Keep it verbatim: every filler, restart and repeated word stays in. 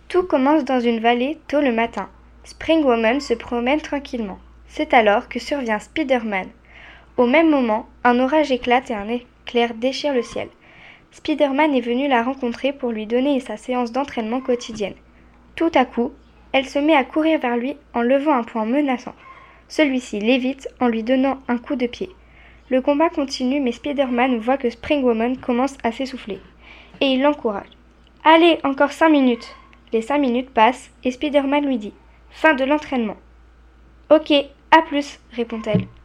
Tout commence dans une vallée tôt le matin. Spring Woman se promène tranquillement. C'est alors que survient Spider-Man. Au même moment, un orage éclate et un éclair déchire le ciel. Spider-Man est venu la rencontrer pour lui donner sa séance d'entraînement quotidienne. Tout à coup, elle se met à courir vers lui en levant un poing menaçant. Celui-ci l'évite en lui donnant un coup de pied. Le combat continue mais Spider-Man voit que Spring Woman commence à s'essouffler. Et il l'encourage. « Allez, encore cinq minutes !» Les cinq minutes passent et Spider-Man lui dit « Fin de l'entraînement !»« Ok, à plus !» répond-elle.